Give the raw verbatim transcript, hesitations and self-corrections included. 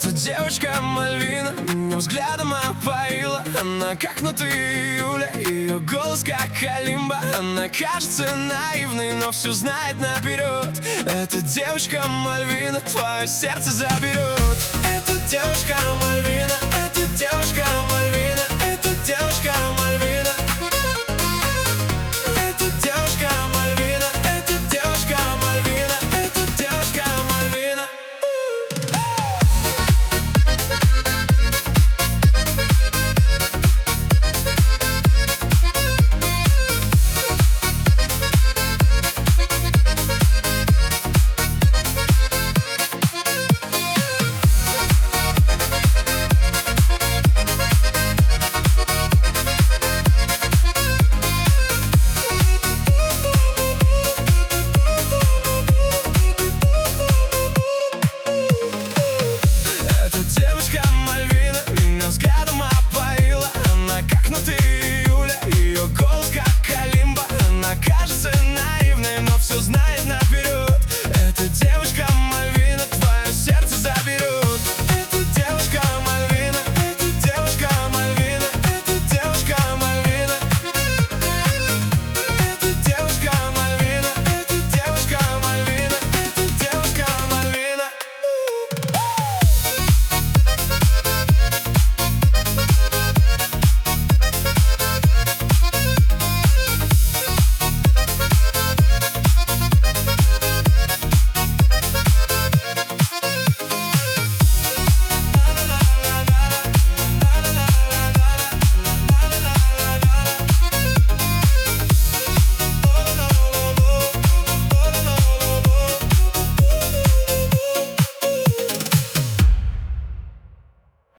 Эта девочка Мальвина меня взглядом опоила. Она как внутри июля, ее голос как калимба. Она кажется наивной, но все знает наперед. Эта девочка Мальвина твое сердце заберет. Эта девочка Мальвина